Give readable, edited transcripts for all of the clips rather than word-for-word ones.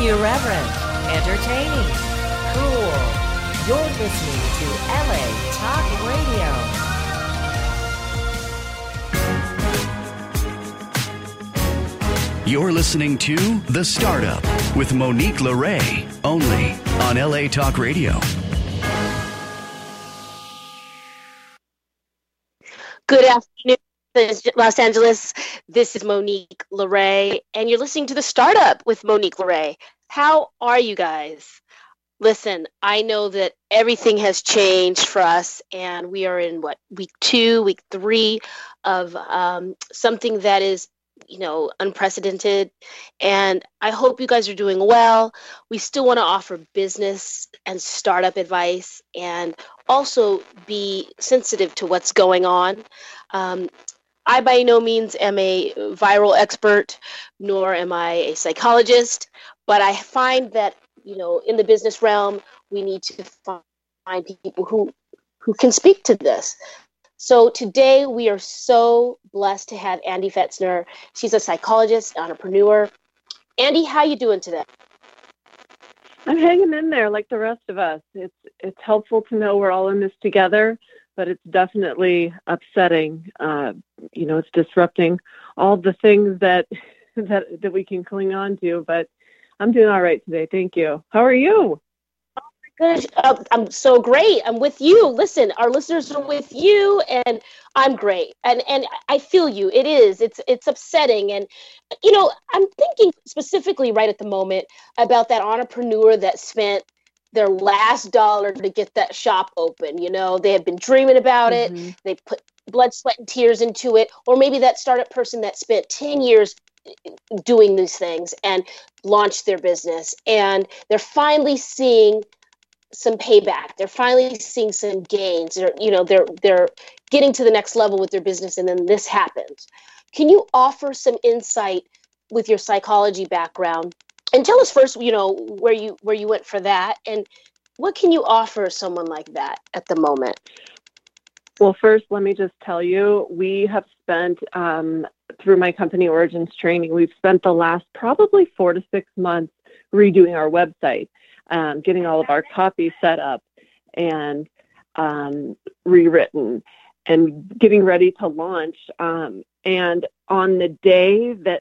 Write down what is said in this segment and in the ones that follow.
Irreverent, entertaining, cool. You're listening to LA Talk Radio. You're listening to The Startup with Monique LeRae, only on LA Talk Radio. Good afternoon, Los Angeles. This is Monique LeRae, and you're listening to The Startup with Monique LeRae. How are you guys? Listen, I know that everything has changed for us, and we are in, week 2, week 3 of something that is unprecedented, and I hope you guys are doing well. We still want to offer business and startup advice and also be sensitive to what's going on. I by no means am a viral expert, nor am I a psychologist, but I find that, in the business realm, we need to find people who can speak to this. So today we are so blessed to have Andy Fetzner. She's a psychologist, entrepreneur. Andy, how you doing today? I'm hanging in there like the rest of us. It's helpful to know we're all in this together, but it's definitely upsetting. It's disrupting all the things that we can cling on to. But I'm doing all right today. Thank you. How are you? Good. I'm so great. I'm with you. Listen, our listeners are with you, and I'm great. And I feel you. It's upsetting. And, I'm thinking specifically right at the moment about that entrepreneur that spent their last dollar to get that shop open. They had been dreaming about it. They put blood, sweat, and tears into it. Or maybe that startup person that spent 10 years doing these things and launched their business. And they're finally seeing some payback. They're finally seeing some gains. They're getting to the next level with their business, and then this happens. Can you offer some insight with your psychology background? And tell us first, where you went for that, and what can you offer someone like that at the moment? Well, first, let me just tell you, we have spent, through my company Origins Training, we've spent the last probably 4 to 6 months redoing our website. Getting all of our copy set up and rewritten and getting ready to launch. And on the day that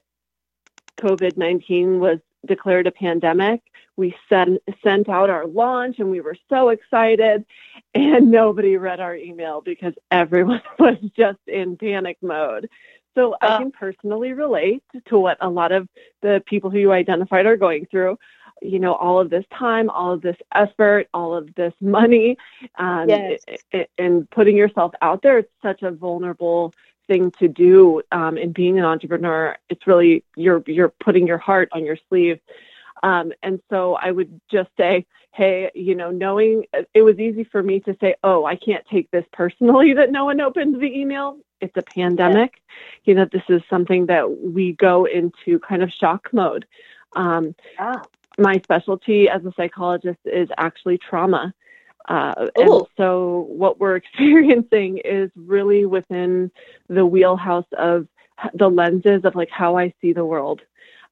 COVID-19 was declared a pandemic, we sent out our launch, and we were so excited, and nobody read our email because everyone was just in panic mode. So I can personally relate to what a lot of the people who you identified are going through. All of this time, all of this effort, all of this money, yes. and putting yourself out there. It's such a vulnerable thing to do. And being an entrepreneur, it's really, you're putting your heart on your sleeve. And so I would just say, hey, knowing it was easy for me to say, oh, I can't take this personally that no one opened the email. It's a pandemic. Yeah. This is something that we go into kind of shock mode. My specialty as a psychologist is actually trauma. And so what we're experiencing is really within the wheelhouse of the lenses of like how I see the world.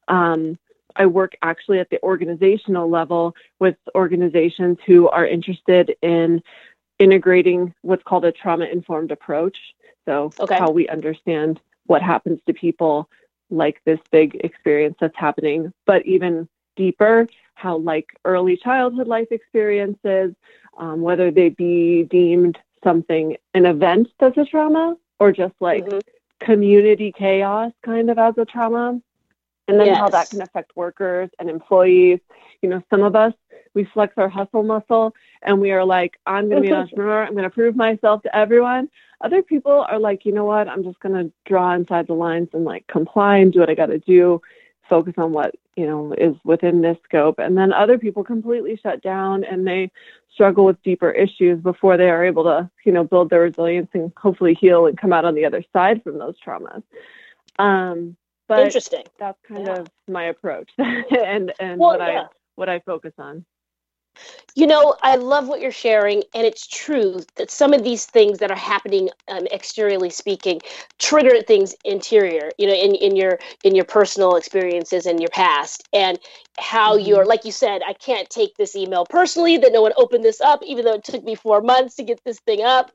I work actually at the organizational level with organizations who are interested in integrating what's called a trauma-informed approach. So how we understand what happens to people like this big experience that's happening, but even deeper, how like early childhood life experiences, whether they be deemed something, an event that's a trauma, or just like community chaos kind of as a trauma. And then how that can affect workers and employees. Some of us, we flex our hustle muscle and we are like, I'm going to be an entrepreneur. I'm going to prove myself to everyone. Other people are like, you know what? I'm just going to draw inside the lines and like comply and do what I got to do. Focus on what, is within this scope. And then other people completely shut down and they struggle with deeper issues before they are able to, build their resilience and hopefully heal and come out on the other side from those traumas. But interesting. That's kind of my approach and what I focus on. I love what you're sharing, and it's true that some of these things that are happening, exteriorly speaking, trigger things interior. In your personal experiences in your past, and how you're, Mhm. like you said, I can't take this email personally that no one opened this up, even though it took me 4 months to get this thing up.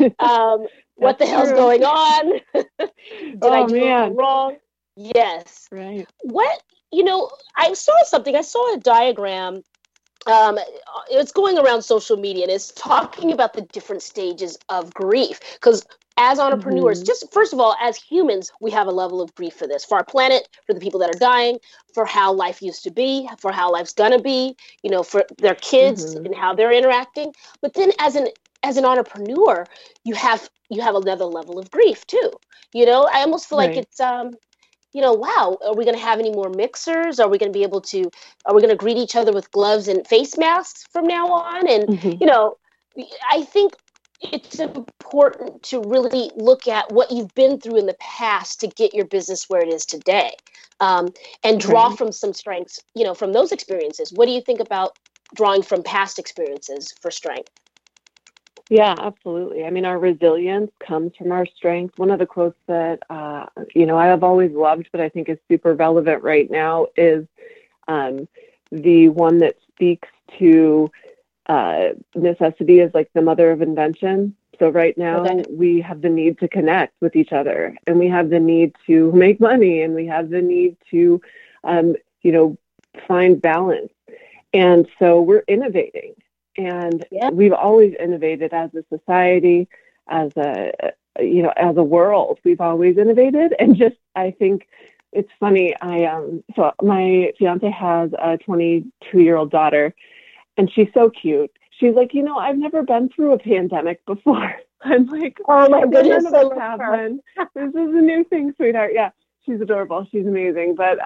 What That's the hell's true. going on? Did I Oh do it man. wrong? Yes. Right. What I saw something. I saw a diagram, um, it's going around social media, and it's talking about the different stages of grief. Because as entrepreneurs, Mhm. just first of all, as humans, we have a level of grief for this, for our planet, for the people that are dying, for how life used to be, for how life's gonna be, for their kids Mhm. and how they're interacting. But then as an entrepreneur, you have another level of grief too. I almost feel like Right. it's wow, are we going to have any more mixers? Are we going to greet each other with gloves and face masks from now on? And, Mhm. you know, I think it's important to really look at what you've been through in the past to get your business where it is today, and draw Right. from some strengths, from those experiences. What do you think about drawing from past experiences for strength? Yeah, absolutely. I mean, our resilience comes from our strength. One of the quotes that I have always loved, but I think is super relevant right now, is um, the one that speaks to necessity is like the mother of invention. So right now Okay. we have the need to connect with each other, and we have the need to make money, and we have the need to, um, you know, find balance. And so we're innovating, and Yeah. we've always innovated as a society, as as a world. We've always innovated, and just I think it's funny. So my fiance has a 22-year-old daughter, and she's so cute. She's like, I've never been through a pandemic before. I'm like, Oh my yeah, none goodness, of I us love have, her. hun. This is a new thing, sweetheart. Yeah, she's adorable. She's amazing. But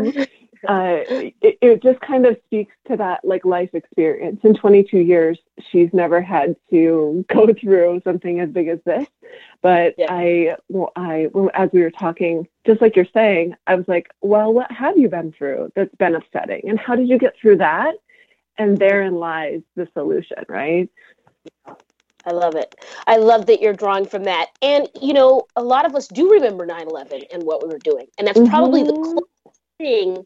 it just kind of speaks to that like life experience. In 22 years, she's never had to go through something as big as this. But Yeah. as we were talking, just like you're saying, I was like, well, what have you been through that's been upsetting, and how did you get through that? And therein lies the solution, right? I love it. I love that you're drawing from that. And, a lot of us do remember 9/11 and what we were doing. And that's probably the Mm-hmm. closest thing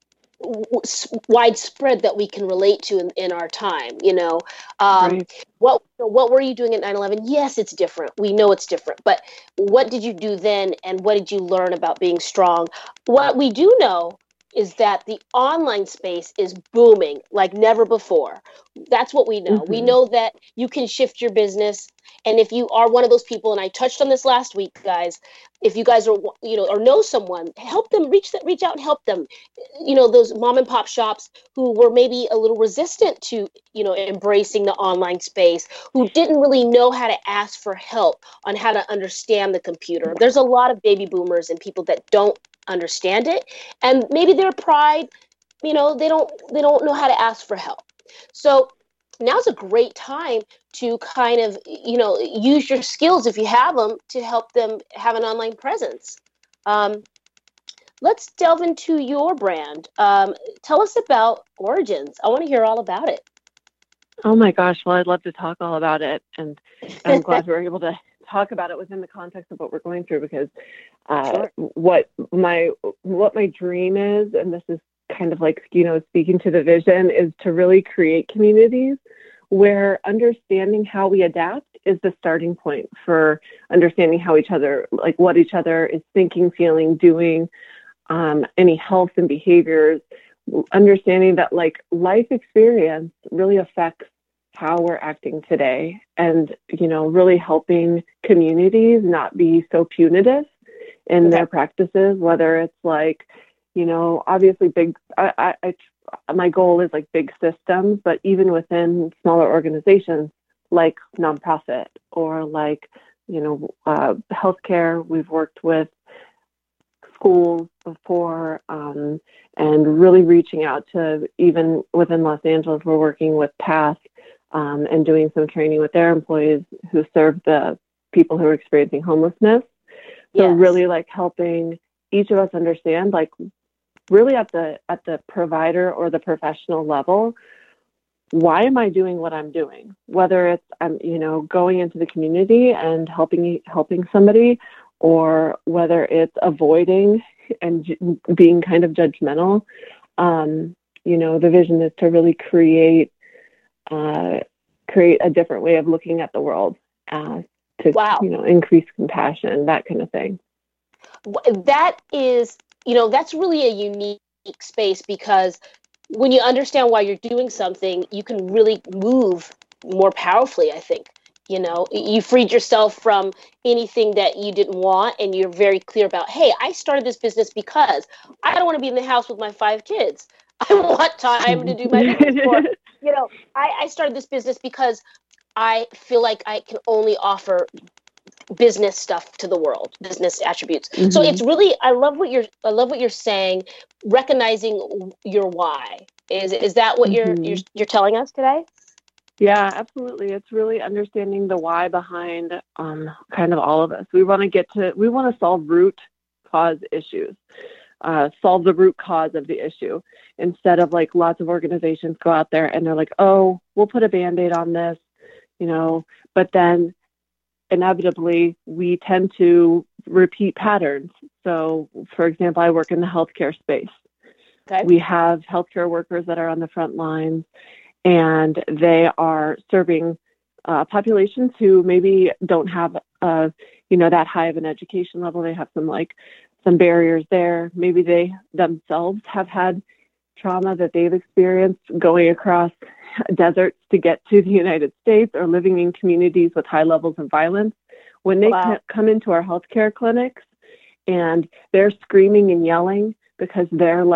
widespread that we can relate to in our time. um, Right. what were you doing at 9/11? Yes, it's different. We know it's different. But what did you do then, and what did you learn about being strong? What we do know is that the online space is booming like never before. That's what we know. We Mm-hmm. know that you can shift your business. And if you are one of those people, and I touched on this last week, guys, if you guys are, or know someone, help them, reach out and help them. Those mom and pop shops who were maybe a little resistant to, embracing the online space, who didn't really know how to ask for help on how to understand the computer. There's a lot of baby boomers and people that don't understand it, and maybe their pride, they don't know how to ask for help. So now's a great time to kind of, use your skills, if you have them, to help them have an online presence. um, let's delve into your brand. Tell us about Origins. I want to hear all about it. Oh my gosh. Well, I'd love to talk all about it. And I'm glad we're able to talk about it within the context of what we're going through, because Sure. what my dream is, and this is kind of like, speaking to the vision, is to really create communities where understanding how we adapt is the starting point for understanding how each other, like what each other is thinking, feeling, doing, any health and behaviors, understanding that like life experience really affects how we're acting today, and really helping communities not be so punitive in Okay. their practices, whether it's like, obviously big, my goal is like big systems, but even within smaller organizations like nonprofit, or like, healthcare. We've worked with schools before, and really reaching out to, even within Los Angeles, we're working with PATH, and doing some training with their employees who serve the people who are experiencing homelessness. So Yes. really like helping each of us understand, like really at the provider or the professional level, why am I doing what I'm doing? Whether it's I'm going into the community and helping somebody, or whether it's avoiding and being kind of judgmental. The vision is to really create a different way of looking at the world, to increase compassion, that kind of thing. That is, that's really a unique space, because when you understand why you're doing something, you can really move more powerfully, I think. You freed yourself from anything that you didn't want, and you're very clear about, hey, I started this business because I don't want to be in the house with my 5 kids. I want time to do my business. Or, I started this business because I feel like I can only offer business stuff to the world, business attributes. Mm-hmm. So it's really, I love what you're saying, recognizing your why. Is that what you're telling us today? Yeah, absolutely. It's really understanding the why behind kind of all of us. We want to solve root cause issues, solve the root cause of the issue, instead of like lots of organizations go out there and they're like, oh, we'll put a Band-Aid on this, but then inevitably we tend to repeat patterns. So, for example, I work in the healthcare space. Okay. We have healthcare workers that are on the front lines, and they are serving populations who maybe don't have, that high of an education level. They have some barriers there. Maybe they themselves have had trauma that they've experienced going across deserts to get to the United States, or living in communities with high levels of violence. When they come into our healthcare clinics and they're screaming and yelling because they're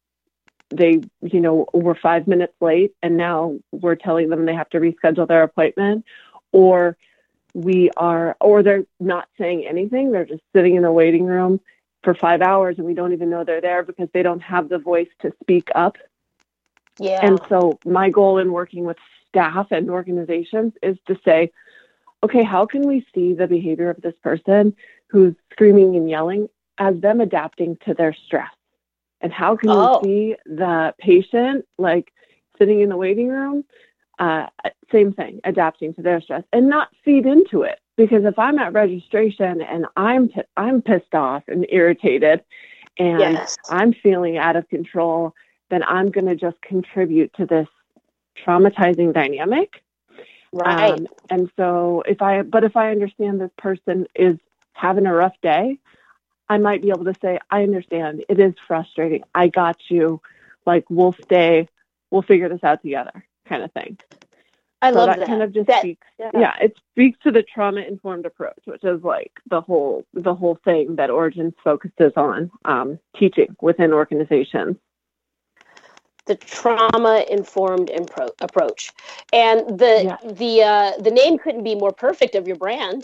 were 5 minutes late, and now we're telling them they have to reschedule their appointment, or they're not saying anything. They're just sitting in a waiting room for 5 hours, and we don't even know they're there because they don't have the voice to speak up. Yeah. And so my goal in working with staff and organizations is to say, okay, how can we see the behavior of this person who's screaming and yelling as them adapting to their stress? And how can we see the patient sitting in the waiting room, same thing, adapting to their stress, and not feed into it? Because if I'm at registration and I'm pissed off and irritated, and I'm feeling out of control, then I'm going to just contribute to this traumatizing dynamic. Right. And so if I understand this person is having a rough day, I might be able to say, I understand. It is frustrating. I got you. We'll figure this out together, kind of thing. I love that. Kind of just speaks. Yeah, it speaks to the trauma-informed approach, which is the whole thing that Origins focuses on teaching within organizations. The trauma-informed approach, and the name couldn't be more perfect of your brand.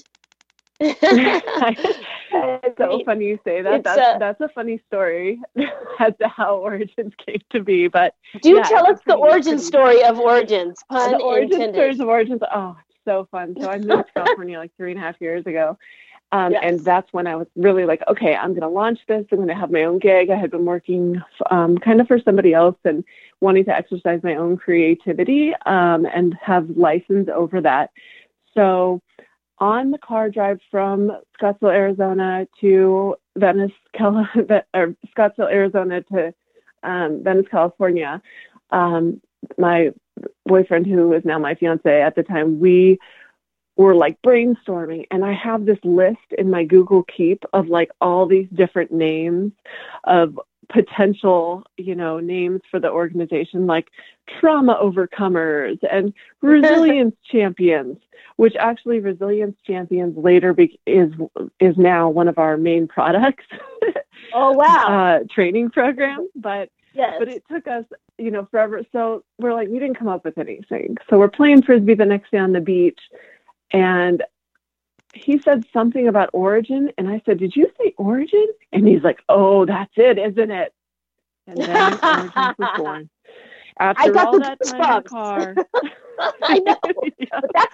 It's so funny you say that. That's a funny story as to how Origins came to be. But tell us the origin story of Origins. The origin stories of Origins. Oh, it's so fun. So I moved to California 3.5 years ago. And that's when I was really okay, I'm going to launch this. I'm going to have my own gig. I had been working kind of for somebody else and wanting to exercise my own creativity and have license over that. So on the car drive from Scottsdale, Arizona to Scottsdale, Arizona to Venice, California, my boyfriend, who is now my fiance at the time, we were brainstorming, and I have this list in my Google Keep of all these different names of potential, names for the organization, like trauma overcomers and resilience champions, which actually Resilience Champions later is now one of our main products. Oh, wow. Training program. But it took us, forever. So we're we didn't come up with anything. So we're playing Frisbee the next day on the beach, and he said something about origin, and I said, "Did you say origin?" And he's like, "Oh, that's it, isn't it?" And then Origins was born. After all that time in the car. I know. Yeah. But that's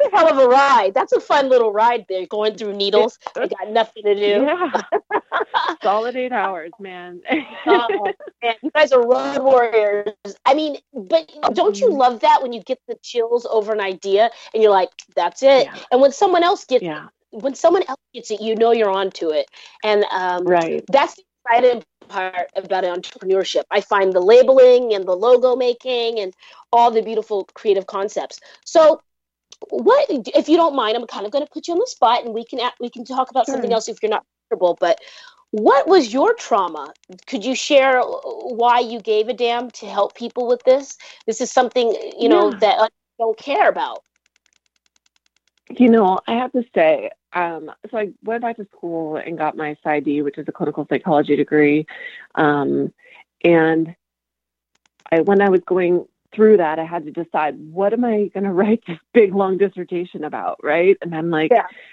a hell of a ride. That's a fun little ride there, going through needles. I got nothing to do. Yeah. Solid 8 hours, man. Oh, man, you guys are road warriors. I mean, but don't you love that when you get the chills over an idea and you're like, that's it. Yeah. And when someone else gets Yeah. when someone else gets it, you know you're onto it. And Right. that's the exciting part about entrepreneurship. I find the labeling and the logo making and all the beautiful creative concepts. So what, if you don't mind, I'm kind of going to put you on the spot, and we can talk about something else if you're not comfortable. But what was your trauma? Could you share why you gave a damn to help people with this? This is something, that I don't care about. I have to say, so I went back to school and got my PsyD, which is a clinical psychology degree. And when I was going through that, I had to decide, what am I going to write this big, long dissertation about, right? And I'm like,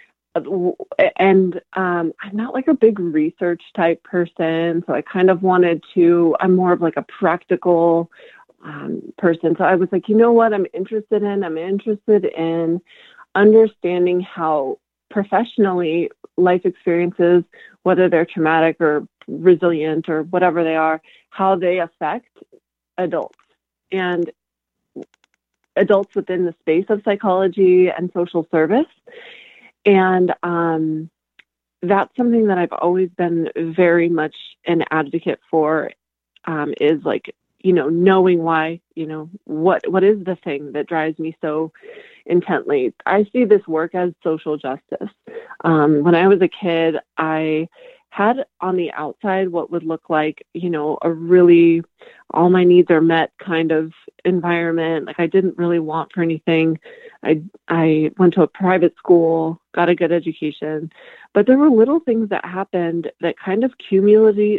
I'm not like a big research type person. So I kind of I'm more of like a practical person. So I was like, you know what I'm interested in understanding how professionally life experiences, whether they're traumatic or resilient or whatever they are, how they affect adults and adults within the space of psychology and social service. And that's something that I've always been very much an advocate for, is like, knowing why, what is the thing that drives me so intently. I see this work as social justice. When I was a kid, I had on the outside what would look like, a really all my needs are met kind of environment. Like I didn't really want for anything. I went to a private school, got a good education, but there were little things that happened that kind of cumulatively,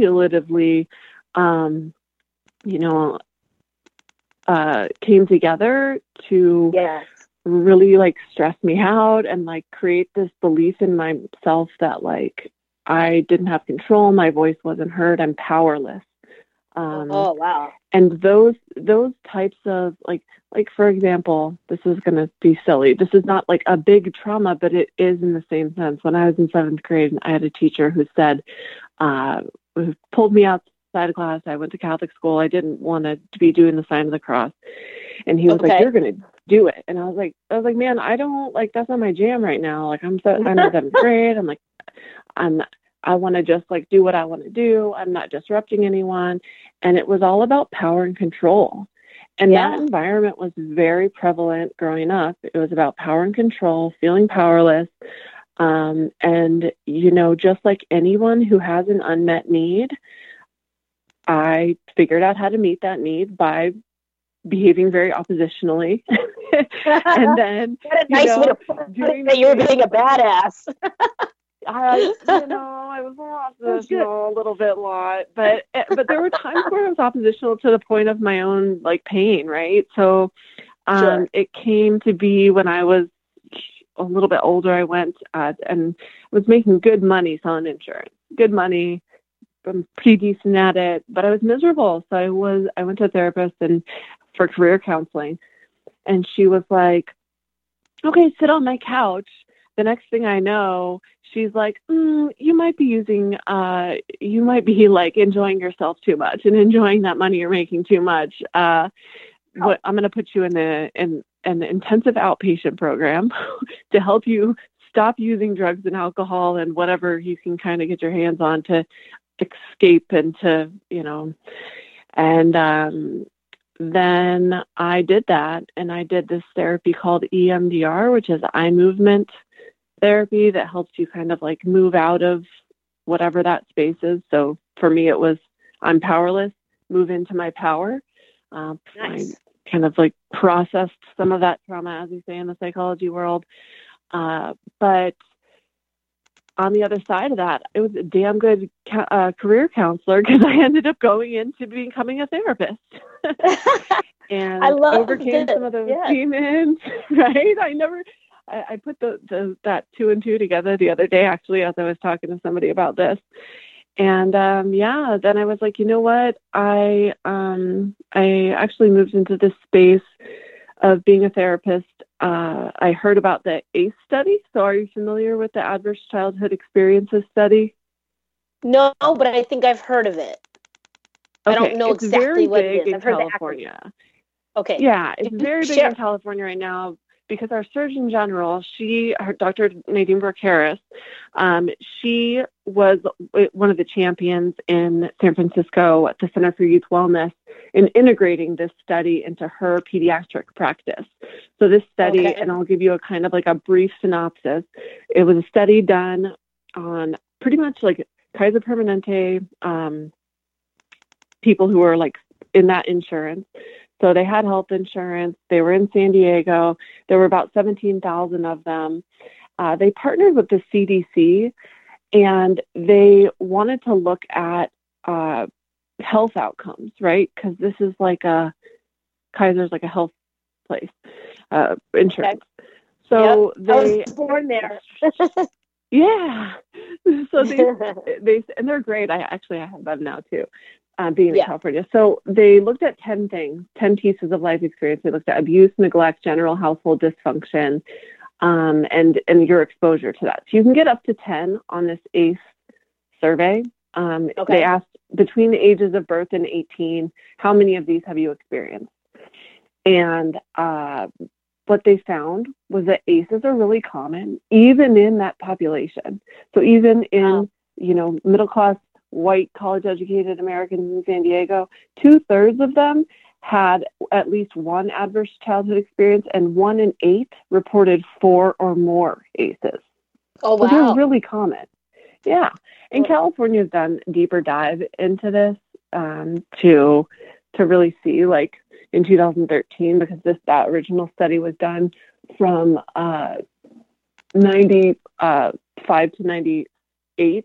came together to really like stress me out and like create this belief in myself that like I didn't have control, my voice wasn't heard, I'm powerless. Oh wow! And those types of like for example, this is going to be silly. This is not like a big trauma, but it is in the same sense. When I was in 7th grade, I had a teacher who said, who pulled me outside of class. I went to Catholic school. I didn't want to be doing the sign of the cross, and he was like, "You're going to do it." And I was like, "Man, I don't like. That's not my jam right now. Like I'm in 7th grade. I'm like, I want to just like do what I want to do. I'm not disrupting anyone." And it was all about power and control. And that environment was very prevalent growing up. It was about power and control, feeling powerless. And, just like anyone who has an unmet need, I figured out how to meet that need by behaving very oppositionally. And then, what a nice way to put it, that you were being a badass. I was oppositional a lot, but there were times where I was oppositional to the point of my own like pain, right? So it came to be when I was a little bit older. I went and was making good money selling insurance. Good money. I'm pretty decent at it, but I was miserable. So I went to a therapist and for career counseling, and she was like, "Okay, sit on my couch." The next thing I know, she's like, you might be like enjoying yourself too much and enjoying that money you're making too much. I'm going to put you in an intensive outpatient program to help you stop using drugs and alcohol and whatever you can kind of get your hands on to escape and to, and then I did that, and I did this therapy called EMDR, which is eye movement therapy that helps you kind of like move out of whatever that space is. So for me, it was I'm powerless, move into my power. Nice. I kind of like processed some of that trauma, as we say in the psychology world. But on the other side of that, it was a damn good career counselor because I ended up going into becoming a therapist. And I overcame some of those demons, right? I put that 2 and 2 together the other day, actually, as I was talking to somebody about this. And then I was like, you know what? I actually moved into this space of being a therapist I heard about the ACE study. So are you familiar with the Adverse Childhood Experiences study? No, but I think I've heard of it. I Okay, don't know it's exactly very what it big is. in I've heard the acronym. California. Okay. Yeah, it's Did you very big share? in California right now because our Surgeon General, Dr. Nadine Burke Harris, she was one of the champions in San Francisco at the Center for Youth Wellness in integrating this study into her pediatric practice. So this study, and I'll give you a kind of like a brief synopsis. It was a study done on pretty much like Kaiser Permanente people who were like in that insurance. So they had health insurance. They were in San Diego. There were about 17,000 of them. They partnered with the CDC, and they wanted to look at health outcomes, right? Because this is like Kaiser's like a health place, insurance. Okay. So I was born there. Yeah. So they and they're great. I have them now too. Being in California. So they looked at 10 things, 10 pieces of life experience. They looked at abuse, neglect, general household dysfunction, and your exposure to that. So you can get up to 10 on this ACE survey. They asked between the ages of birth and 18, how many of these have you experienced? And what they found was that ACEs are really common, even in that population. So even in, middle-class, white, college-educated Americans in San Diego, 2/3 of them had at least one adverse childhood experience, and 1 in 8 reported 4 or more ACEs. Oh, wow. So they're really common. Yeah. And California has done a deeper dive into this to really see, like, in 2013, because that original study was done from 95 to 98.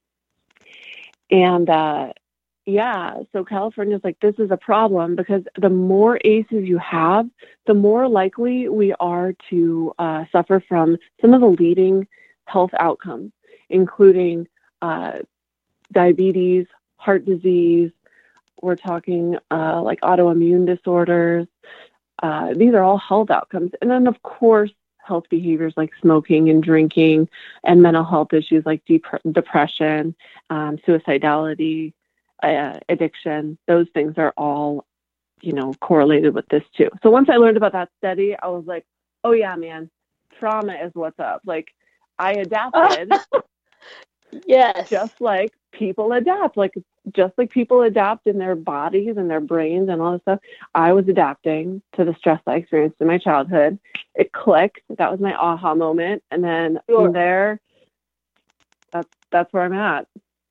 And so California's like, this is a problem because the more ACEs you have, the more likely we are to suffer from some of the leading health outcomes, including diabetes, heart disease. We're talking like autoimmune disorders. These are all health outcomes. And then, of course, health behaviors like smoking and drinking, and mental health issues like depression, suicidality, addiction. Those things are all, correlated with this too. So once I learned about that study, I was like, oh yeah, man, trauma is what's up. Like, I adapted. Yes. Just like people adapt, just like people adapt in their bodies and their brains and all this stuff. I was adapting to the stress I experienced in my childhood. It clicked. That was my aha moment. And then from there, that's where I'm at.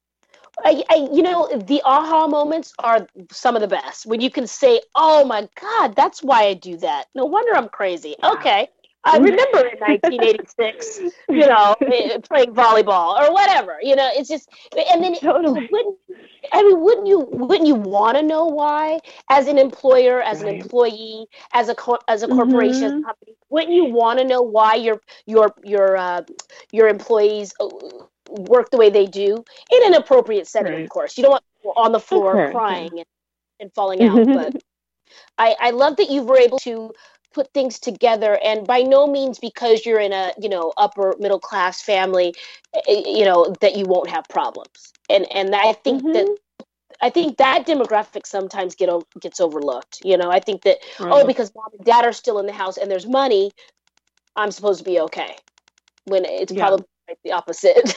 The aha moments are some of the best when you can say, oh my God, that's why I do that. No wonder I'm crazy. Yeah. Okay. I remember in 1986, playing volleyball or whatever, it's just, and then totally. Wouldn't you want to know why, as an employer, as an employee, as a corporation, company, wouldn't you want to know why your employees work the way they do in an appropriate setting, of course. You don't want people on the floor crying and falling out, but I love that you were able to put things together, and by no means because you're in a upper middle class family that you won't have problems, and I think that demographic sometimes gets overlooked. I think that because mom and dad are still in the house and there's money, I'm supposed to be okay, when it's probably the opposite.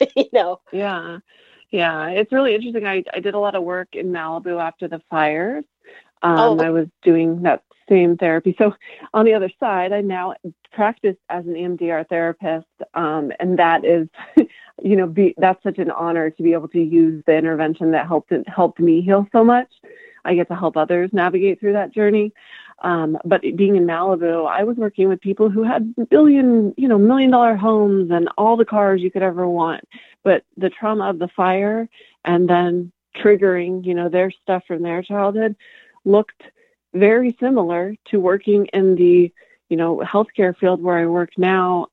Yeah, it's really interesting. I did a lot of work in Malibu after the fires. I was doing that same therapy. So on the other side, I now practice as an EMDR therapist. And that is, that's such an honor to be able to use the intervention that helped me heal so much. I get to help others navigate through that journey. But being in Malibu, I was working with people who had $1 million homes and all the cars you could ever want. But the trauma of the fire and then triggering, their stuff from their childhood looked very similar to working in the, healthcare field where I work now,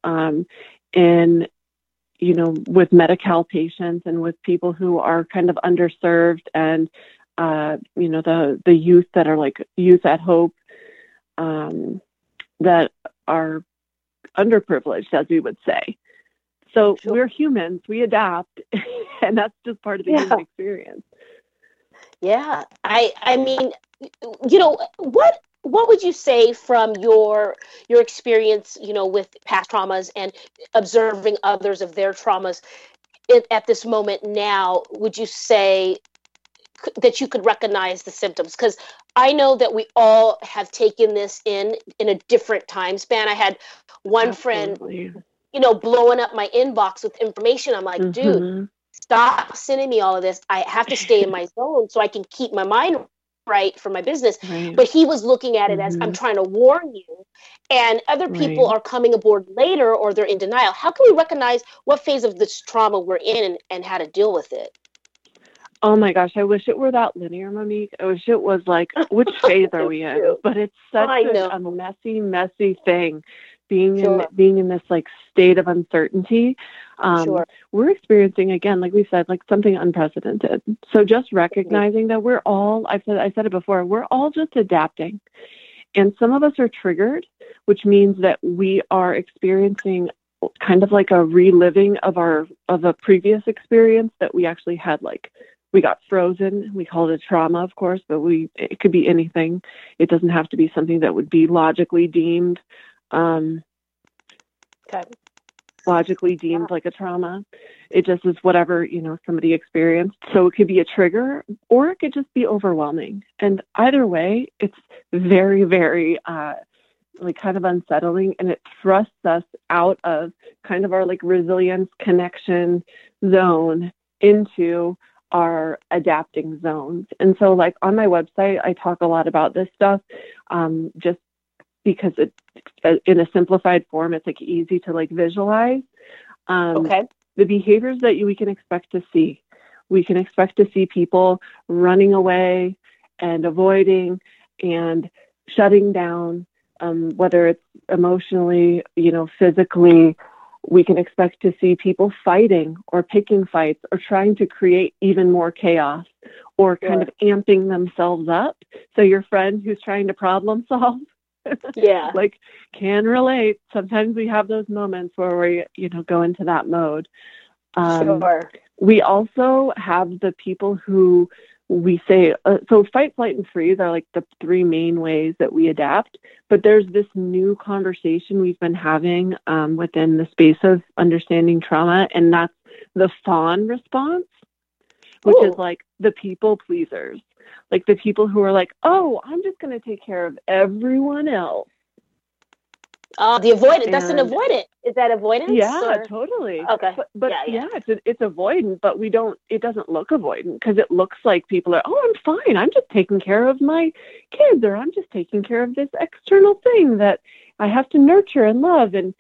with Medi-Cal patients and with people who are kind of underserved and, the youth that are like Youth at Hope, that are underprivileged, as we would say. So we're humans, we adapt, and that's just part of the human experience. Yeah. I mean, what would you say from your experience, with past traumas and observing others of their traumas at this moment now? Would you say that you could recognize the symptoms? Because I know that we all have taken this in a different time span. I had one friend, blowing up my inbox with information. I'm like, dude, stop sending me all of this. I have to stay in my zone so I can keep my mind right for my business. Right. But he was looking at it as, I'm trying to warn you. And other people are coming aboard later, or they're in denial. How can we recognize what phase of this trauma we're in and how to deal with it? Oh my gosh, I wish it were that linear, Monique. I wish it was like, which phase are we in? But it's such a messy thing, being in this like state of uncertainty. We're experiencing, again, like we said, like something unprecedented. So just recognizing that we're all, I said it before, we're all just adapting. And some of us are triggered, which means that we are experiencing kind of like a reliving of a previous experience that we actually had. Like, we got frozen. We call it a trauma, of course, but it could be anything. It doesn't have to be something that would be logically deemed like a trauma. It just is whatever, somebody experienced. So it could be a trigger, or it could just be overwhelming. And either way, it's very, very kind of unsettling, and it thrusts us out of kind of our like resilience connection zone into our adapting zones. And so like on my website, I talk a lot about this stuff, just because it's in a simplified form, it's like easy to like visualize. The behaviors that we can expect to see. We can expect to see people running away and avoiding and shutting down, whether it's emotionally, physically. We can expect to see people fighting or picking fights or trying to create even more chaos or kind of amping themselves up. So your friend who's trying to problem solve, can relate. Sometimes we have those moments where we, go into that mode. We also have the people who we say, so fight, flight, and freeze are like the three main ways that we adapt. But there's this new conversation we've been having within the space of understanding trauma, and that's the fawn response, which is like the people pleasers, like the people who are like, oh, I'm just going to take care of everyone else. The avoidant. That's an avoidant. Is that avoidance? Yeah, totally. Okay. But it's avoidant, but it doesn't look avoidant, because it looks like people are, oh, I'm fine. I'm just taking care of my kids, or I'm just taking care of this external thing that I have to nurture and love. And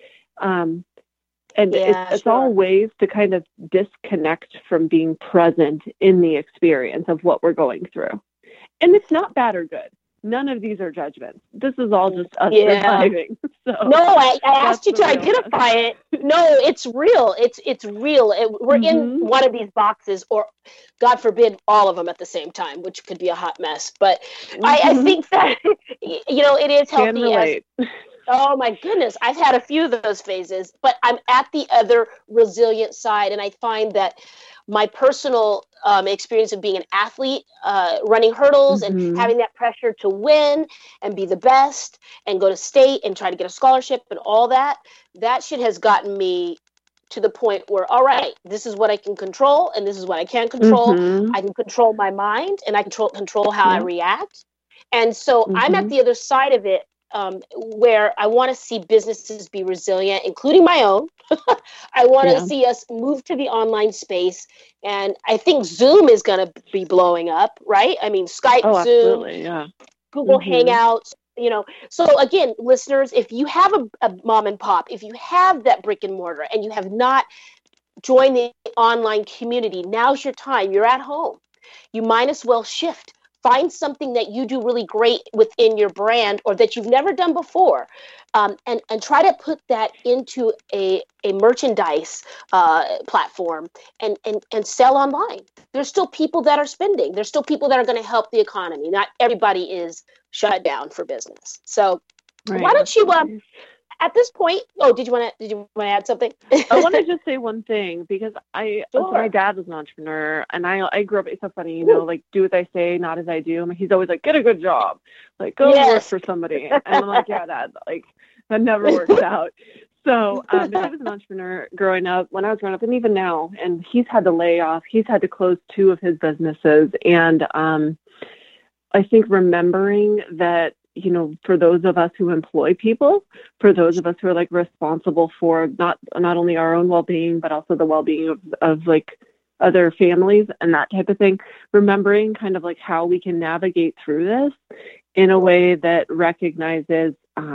it's all ways to kind of disconnect from being present in the experience of what we're going through. And it's not bad or good. None of these are judgments. This is all just us surviving. So no, I asked you to identify it. No, it's real. It's real. We're in one of these boxes, or God forbid, all of them at the same time, which could be a hot mess. But I think that, it is healthy. Can relate. Oh my goodness. I've had a few of those phases, but I'm at the other resilient side. And I find that my personal experience of being an athlete, running hurdles and having that pressure to win and be the best and go to state and try to get a scholarship and all that shit has gotten me to the point where, all right, this is what I can control and this is what I can't control. I can control my mind, and I control how I react. And so I'm at the other side of it, where I want to see businesses be resilient, including my own. I want to see us move to the online space. And I think Zoom is going to be blowing up, right? I mean, Skype, Zoom, Google Hangouts, So again, listeners, if you have a mom and pop, if you have that brick and mortar and you have not joined the online community, now's your time. You're at home. You might as well shift. Find something that you do really great within your brand, or that you've never done before, and try to put that into a merchandise platform and sell online. There's still people that are spending. There's still people that are going to help the economy. Not everybody is shut down for business. So Right. Why don't you at this point? Oh, did you want to add something? I want to just say one thing because so my Sure. dad was an entrepreneur, and I grew up. It's so funny, you know, like do as I say, not as I do. I mean, he's always like, get a good job, like go work Yes. for somebody, and I'm like, yeah, Dad, like that never works out. So, but he was an entrepreneur growing up, when I was growing up, and even now, and he's had to lay off. He's had to close 2 of his businesses, and I think remembering that, you know, for those of us who employ people, for those of us who are like responsible for not only our own well-being, but also the well-being of like other families and that type of thing, remembering kind of like how we can navigate through this in a way that recognizes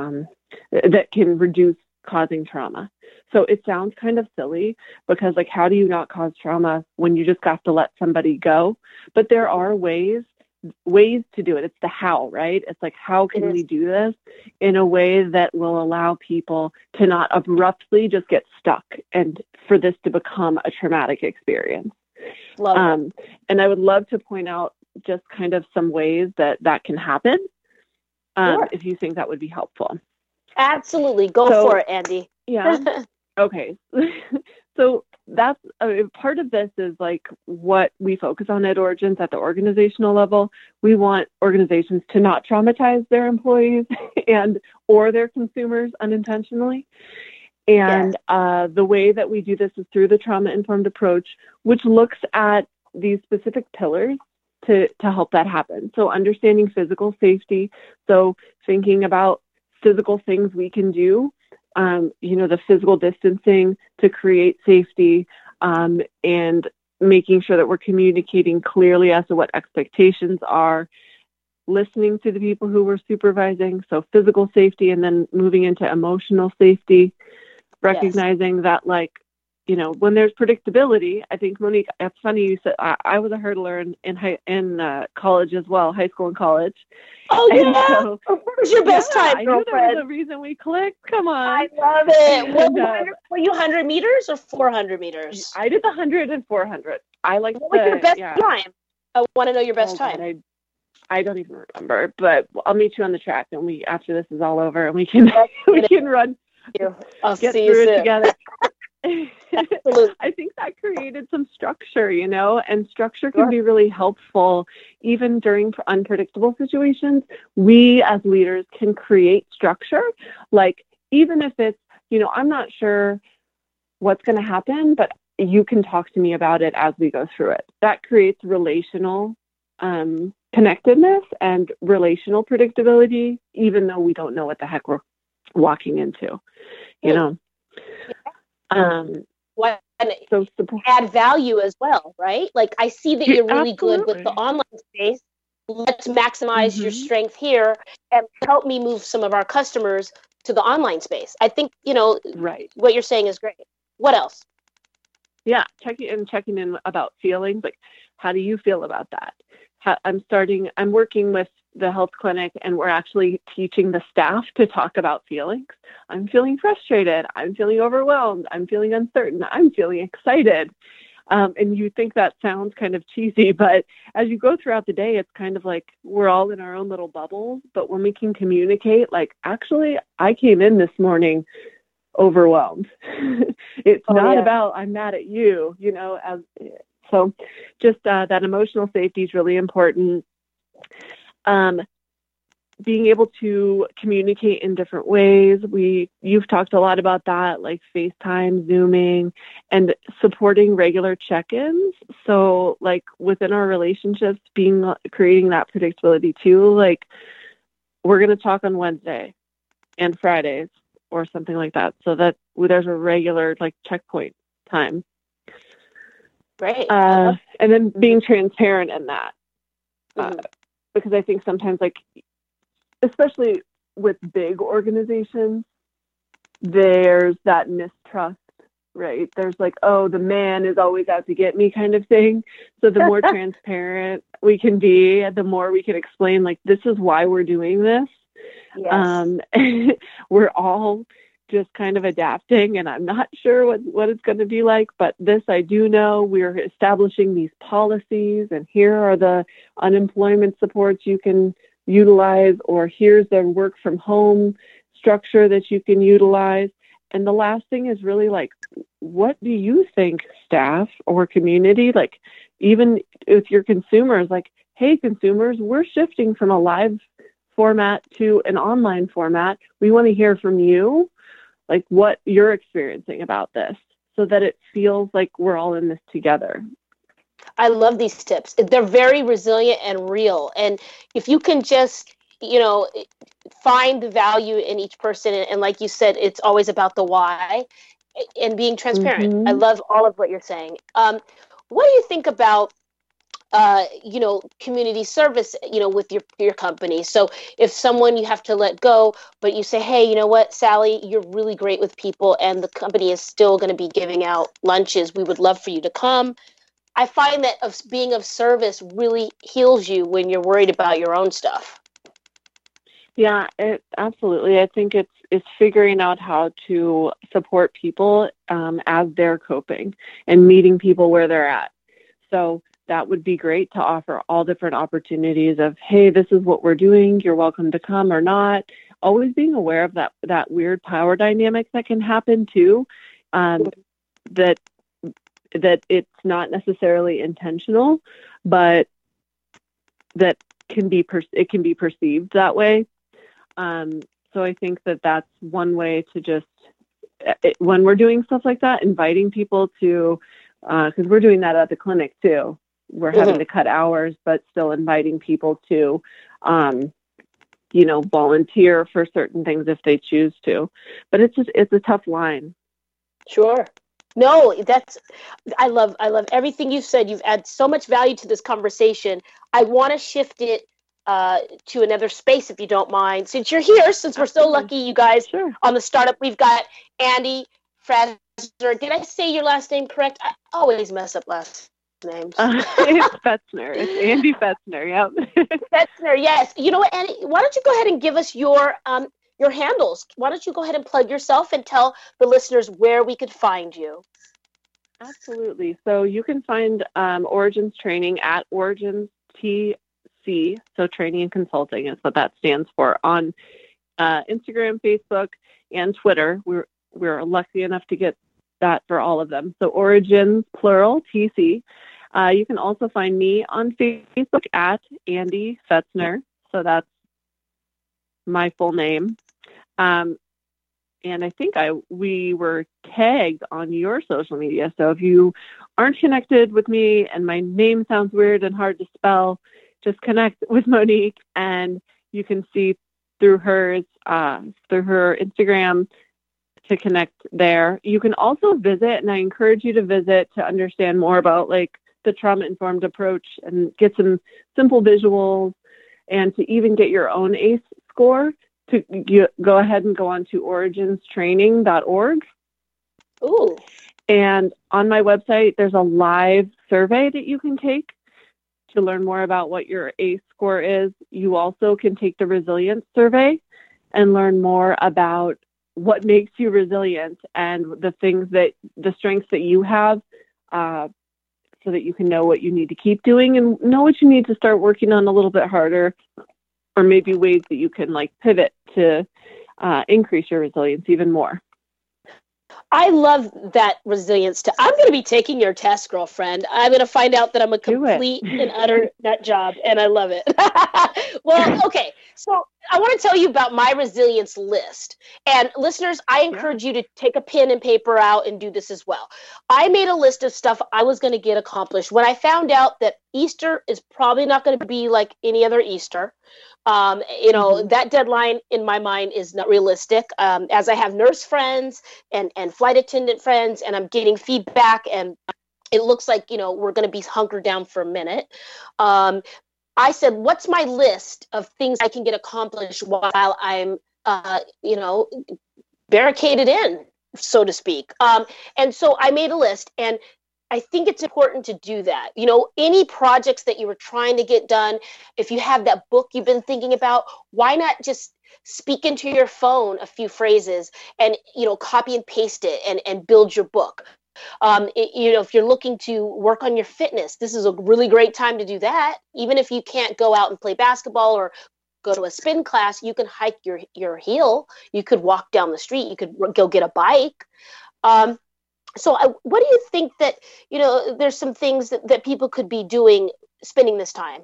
that can reduce causing trauma. So it sounds kind of silly because like, how do you not cause trauma when you just have to let somebody go? But there are ways to do it. It's the how, right? It's like, how can we do this in a way that will allow people to not abruptly just get stuck and for this to become a traumatic experience. Love it. And I would love to point out just kind of some ways that can happen, Sure. if you think that would be helpful. Absolutely. Go for it, Andy. Yeah. Okay. So that's part of this is like what we focus on at Origins at the organizational level. We want organizations to not traumatize their employees or their consumers unintentionally. And the way that we do this is through the trauma-informed approach, which looks at these specific pillars to help that happen. So understanding physical safety. So thinking about physical things we can do, the physical distancing to create safety, and making sure that we're communicating clearly as to what expectations are, listening to the people who we're supervising. So physical safety, and then moving into emotional safety, recognizing that, like, you know, when there's predictability. I think, Monique, it's funny you said I was a hurdler in college as well, high school and college. Oh, yeah. So, what was your best time, I girlfriend? knew there was a reason we clicked. Come on. I love it. Were you 100 meters or 400 meters? I did the 100 and 400. I like. What was your best time? I want to know your best time. God, I don't even remember, but I'll meet you on the track, and after this is all over, and we can run. I'll get see through you it soon. together. Absolutely. I think that created some structure, you know, and structure can be really helpful even during unpredictable situations. We as leaders can create structure, like even if it's, you know, I'm not sure what's going to happen, but you can talk to me about it as we go through it. That creates relational connectedness and relational predictability, even though we don't know what the heck we're walking into, you know. So add value as well, right? Like, I see that you're really good with the online space. Let's maximize your strength here and help me move some of our customers to the online space. I think, you know, what you're saying is great. What else? Yeah, checking in about feelings. Like, how do you feel about that? I'm working with the health clinic, and we're actually teaching the staff to talk about feelings. I'm feeling frustrated. I'm feeling overwhelmed. I'm feeling uncertain. I'm feeling excited. And you think that sounds kind of cheesy, but as you go throughout the day, it's kind of like we're all in our own little bubbles. But when we can communicate, like, actually, I came in this morning overwhelmed. It's not about I'm mad at you, you know. So just that emotional safety is really important. Being able to communicate in different ways. You've talked a lot about that, like FaceTime, Zooming, and supporting regular check-ins. So like within our relationships, creating that predictability too. Like, we're going to talk on Wednesday and Fridays or something like that, so that there's a regular like checkpoint time. Great. And then being transparent in that. Because I think sometimes, like, especially with big organizations, there's that mistrust, right? There's like, oh, the man is always out to get me kind of thing. So the more transparent we can be, the more we can explain, like, this is why we're doing this. Yes. We're all just kind of adapting, and I'm not sure what it's going to be like, but this I do know: we're establishing these policies, and here are the unemployment supports you can utilize, or here's the work from home structure that you can utilize. And the last thing is really like, what do you think, staff or community, like even with your consumers, like, hey, consumers, we're shifting from a live format to an online format. We want to hear from you, like what you're experiencing about this, so that it feels like we're all in this together. I love these tips. They're very resilient and real. And if you can just, find the value in each person, and like you said, it's always about the why and being transparent. Mm-hmm. I love all of what you're saying. What do you think about community service, with your company? So if someone you have to let go, but you say, hey, you know what, Sally, you're really great with people and the company is still going to be giving out lunches. We would love for you to come. I find that being of service really heals you when you're worried about your own stuff. Yeah, absolutely. I think it's figuring out how to support people as they're coping and meeting people where they're at. So that would be great to offer all different opportunities of, hey, this is what we're doing. You're welcome to come or not. Always being aware of that weird power dynamic that can happen too. That it's not necessarily intentional, but that it can be perceived that way. So I think that's one way to just, when we're doing stuff like that, inviting people to, because we're doing that at the clinic too. We're having to cut hours, but still inviting people to, volunteer for certain things if they choose to. But it's a tough line. Sure. No, I love everything you've said. You've added so much value to this conversation. I want to shift it to another space, if you don't mind. Since you're here, since we're so lucky, you guys, Sure. On the startup, we've got Andy Fraser. Did I say your last name correct? I always mess up last names. It's Fetzner. It's Andy Fetzner. Yep. Fetzner, yes. You know what, Andy? Why don't you go ahead and give us your handles? Why don't you go ahead and plug yourself and tell the listeners where we could find you? Absolutely. So you can find Origins Training at Origins TC. So Training and Consulting is what that stands for, on Instagram, Facebook, and Twitter. We're lucky enough to get that for all of them. So Origins, plural, TC. You can also find me on Facebook at Andy Fetzner. So that's my full name. And I think we were tagged on your social media. So if you aren't connected with me and my name sounds weird and hard to spell, just connect with Monique and you can see through her Instagram to connect there. You can also visit, and I encourage you to visit to understand more about like the trauma-informed approach and get some simple visuals, and to even get your own ACE score. To go ahead and go on to originstraining.org. Ooh. And on my website, there's a live survey that you can take to learn more about what your ACE score is. You also can take the resilience survey and learn more about what makes you resilient and the strengths that you have, so that you can know what you need to keep doing and know what you need to start working on a little bit harder, or maybe ways that you can like pivot to increase your resilience even more. I love that resilience. I'm going to be taking your test, girlfriend. I'm going to find out that I'm a complete and utter nut job, and I love it. Well, okay. So I want to tell you about my resilience list. And listeners, I encourage you to take a pen and paper out and do this as well. I made a list of stuff I was going to get accomplished when I found out that Easter is probably not going to be like any other Easter. That deadline in my mind is not realistic, as I have nurse friends and flight attendant friends, and I'm getting feedback, and it looks like, we're going to be hunkered down for a minute. I said, what's my list of things I can get accomplished while I'm, barricaded in, so to speak. And so I made a list, and I think it's important to do that. Any projects that you were trying to get done, if you have that book you've been thinking about, why not just speak into your phone a few phrases and, copy and paste it and build your book. If you're looking to work on your fitness, this is a really great time to do that. Even if you can't go out and play basketball or go to a spin class, you can hike your heel, you could walk down the street, you could go get a bike. So what do you think that, there's some things that people could be doing, spending this time?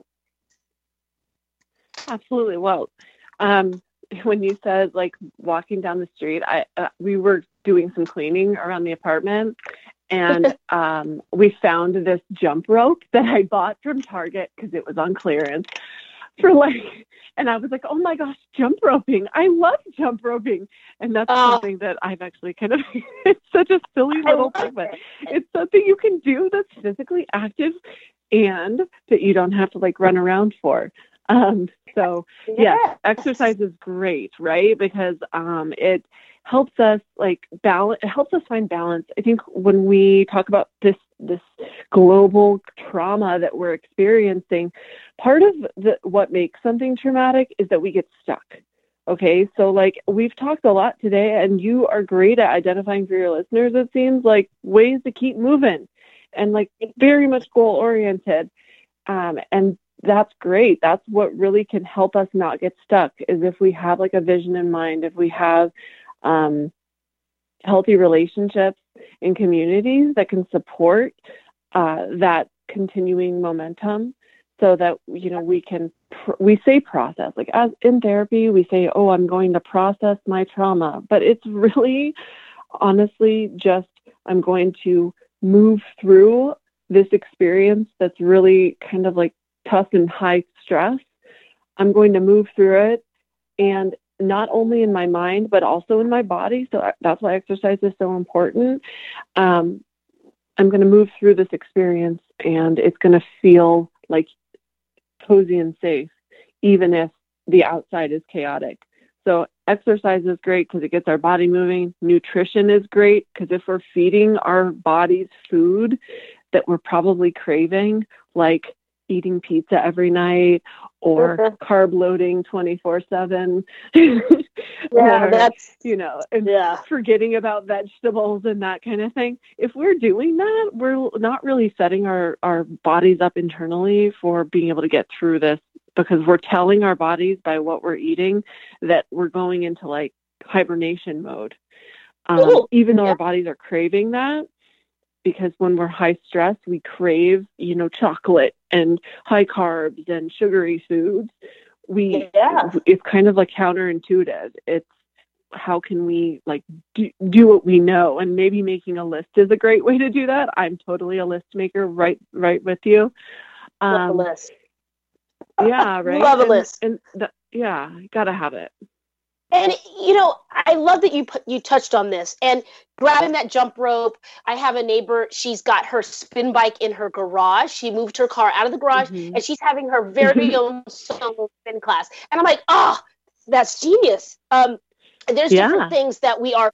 Absolutely. Well, when you said like walking down the street, we were doing some cleaning around the apartment, and we found this jump rope that I bought from Target because it was on clearance and I was like, oh my gosh, jump roping. I love jump roping. And that's something that I've actually kind of, it's such a silly little thing, but it's something you can do that's physically active and that you don't have to like run around for. So yes, exercise is great, right? Because it helps us like balance. It helps us find balance. I think when we talk about this global trauma that we're experiencing, part of what makes something traumatic is that we get stuck. Okay, so like we've talked a lot today, and you are great at identifying for your listeners, it seems like, ways to keep moving, and like very much goal oriented, and that's great. That's what really can help us not get stuck, is if we have like a vision in mind, if we have healthy relationships in communities that can support that continuing momentum, so that, we can, we say process, like as in therapy, we say, oh, I'm going to process my trauma, but it's really honestly just, I'm going to move through this experience that's really kind of like tough and high stress. I'm going to move through it, and not only in my mind, but also in my body. So that's why exercise is so important. I'm going to move through this experience, and it's going to feel like cozy and safe, even if the outside is chaotic. So exercise is great because it gets our body moving. Nutrition is great because if we're feeding our bodies food that we're probably craving, like eating pizza every night or carb loading 24/7, forgetting about vegetables and that kind of thing. If we're doing that, we're not really setting our bodies up internally for being able to get through this, because we're telling our bodies by what we're eating that we're going into like hibernation mode, even though our bodies are craving that. Because when we're high stress, we crave, chocolate and high carbs and sugary foods. It's kind of like counterintuitive. It's how can we like do what we know, and maybe making a list is a great way to do that. I'm totally a list maker, right with you. Love a list. Yeah, right. Love a list. Gotta have it. And, I love that you touched on this, and grabbing that jump rope. I have a neighbor, she's got her spin bike in her garage. She moved her car out of the garage, and she's having her very own solo spin class. And I'm like, that's genius. There's different things that we're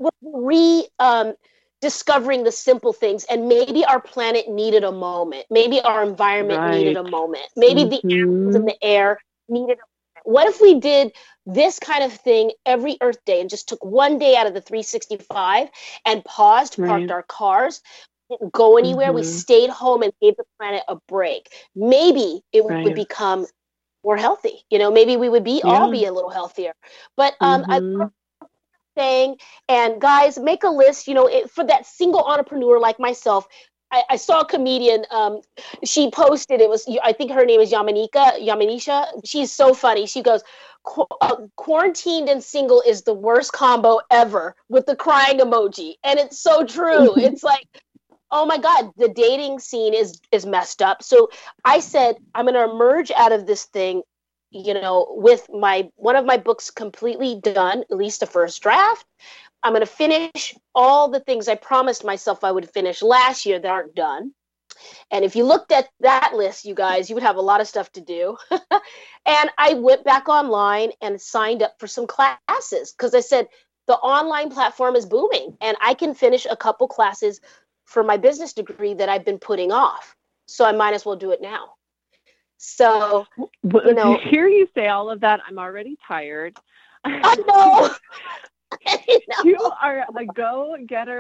discovering the simple things, and maybe our planet needed a moment. Maybe our environment needed a moment. Maybe the animals in the air needed a moment. What if we did this kind of thing every Earth Day and just took one day out of the 365 and paused, parked our cars, didn't go anywhere, we stayed home and gave the planet a break? Maybe it would become more healthy. Maybe we would all be a little healthier. But I love saying, and guys, make a list, for that single entrepreneur like myself. I saw a comedian, she posted, I think her name is Yamanisha. She's so funny. She goes, quarantined and single is the worst combo ever, with the crying emoji. And it's so true. It's like, oh my God, the dating scene is messed up. So I said, I'm going to emerge out of this thing, with one of my books completely done, at least the first draft. I'm going to finish all the things I promised myself I would finish last year that aren't done. And if you looked at that list, you guys, you would have a lot of stuff to do. And I went back online and signed up for some classes, because I said the online platform is booming and I can finish a couple classes for my business degree that I've been putting off. So I might as well do it now. So, to hear you say all of that, I'm already tired. I know. You are a go-getter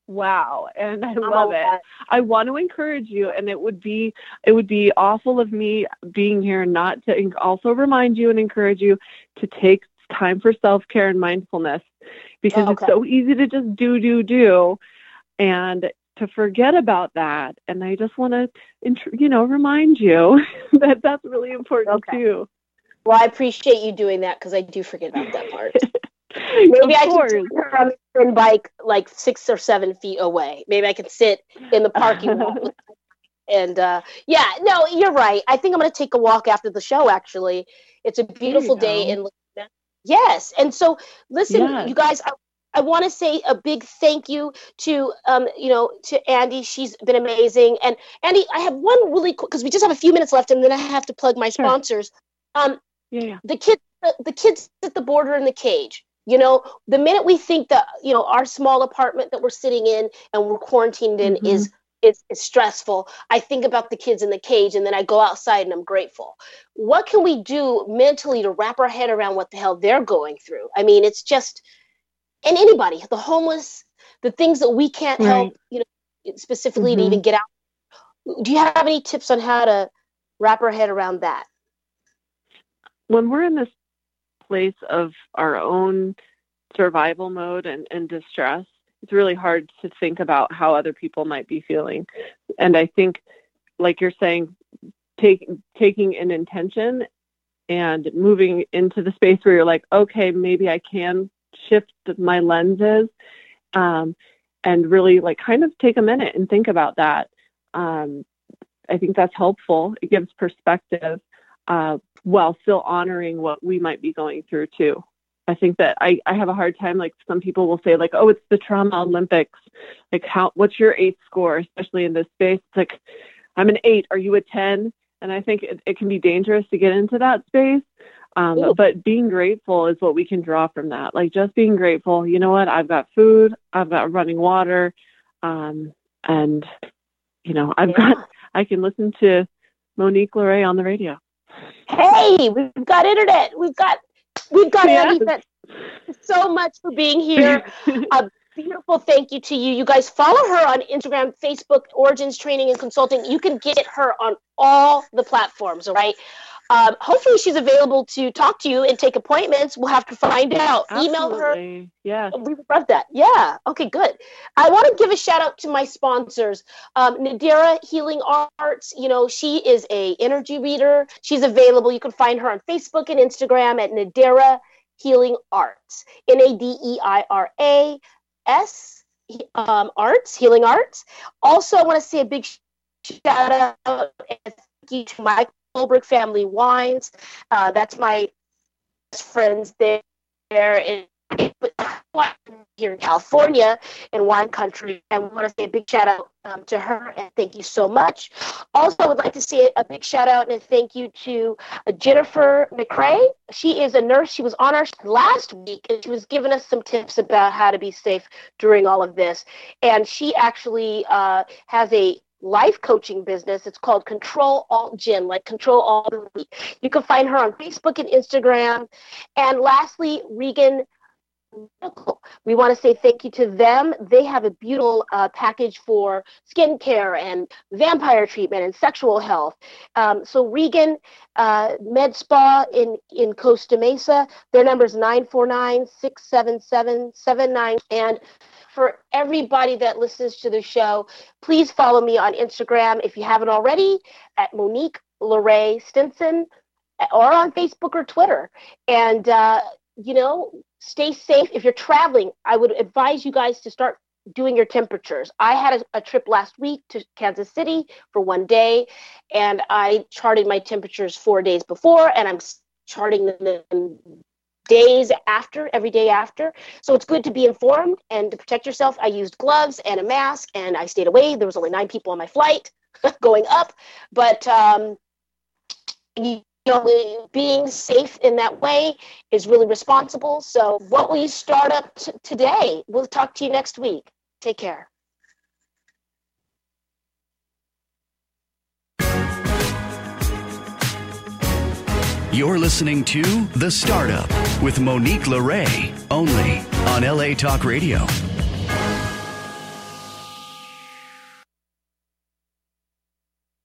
wow, and I love it. I want to encourage you, and it would be awful of me being here not to also remind you and encourage you to take time for self-care and mindfulness, because it's so easy to just do and to forget about that. And I just want to, remind you that that's really important too. Well, I appreciate you doing that, because I do forget about that part. Maybe I can take her on the spin bike like 6 or 7 feet away. Maybe I can sit in the parking lot. And you're right. I think I'm going to take a walk after the show, actually. It's a beautiful day in Laguna. Yes. And so, listen, you guys, I want to say a big thank you to, to Andy. She's been amazing. And Andy, I have one really quick, because we just have a few minutes left, and then I have to plug my sponsors. The kids at the border in the cage. The minute we think that, our small apartment that we're sitting in and we're quarantined in is stressful, I think about the kids in the cage, and then I go outside and I'm grateful. What can we do mentally to wrap our head around what the hell they're going through? I mean, it's just, and anybody, the homeless, the things that we can't help, specifically to even get out. Do you have any tips on how to wrap our head around that? When we're in this place of our own survival mode and distress, it's really hard to think about how other people might be feeling. And I think, like you're saying, taking an intention and moving into the space where you're like, okay, maybe I can shift my lenses, and really kind of take a minute and think about that. I think that's helpful. It gives perspective, while still honoring what we might be going through too. I think that I have a hard time, some people will say oh, it's the Trauma Olympics. What's your 8 score, especially in this space? It's I'm an 8. Are you a 10? And I think it can be dangerous to get into that space. But being grateful is what we can draw from that. Just being grateful, you know what? I've got food, I've got running water, and I can listen to Monique LeRae on the radio. Hey, we've got internet. We've got everything. So much for being here. A beautiful thank you to you. You guys follow her on Instagram, Facebook, Origins Training and Consulting. You can get her on all the platforms, all right? Hopefully she's available to talk to you and take appointments. We'll have to find out. Absolutely. Email her. Yeah. We would love that. Yeah. Okay, good. I want to give a shout out to my sponsors. Nadira Healing Arts, she is a energy reader. She's available. You can find her on Facebook and Instagram at Nadira Healing Arts. NADEIRAS Arts, Healing Arts. Also, I want to say a big shout out and thank you to Mike Goldberg Family Wines. That's my best friends there in here in California in wine country, and we want to say a big shout out to her and thank you so much. Also, I would like to say a big shout out and thank you to Jennifer McRae. She is a nurse. She was on our last week, and she was giving us some tips about how to be safe during all of this. And she actually has a life coaching business. It's called Control Alt Gym, Control Alt the Week. You can find her on Facebook and Instagram. And lastly, Regan. We want to say thank you to them. They have a beautiful package for skincare and vampire treatment and sexual health. So Regan Med Spa in Costa Mesa, their number is 949-677-79. And for everybody that listens to the show, please follow me on Instagram if you haven't already at Monique LeRae Stinson, or on Facebook or Twitter. And stay safe. If you're traveling, I would advise you guys to start doing your temperatures. I had a trip last week to Kansas City for 1 day, and I charted my temperatures 4 days before, and I'm charting them days after, every day after. So it's good to be informed and to protect yourself. I used gloves and a mask, and I stayed away. There was only 9 people on my flight going up, but being safe in that way is really responsible. So what will you start up today? We'll talk to you next week. Take care. You're listening to The Startup with Monique LeRae, only on LA Talk Radio.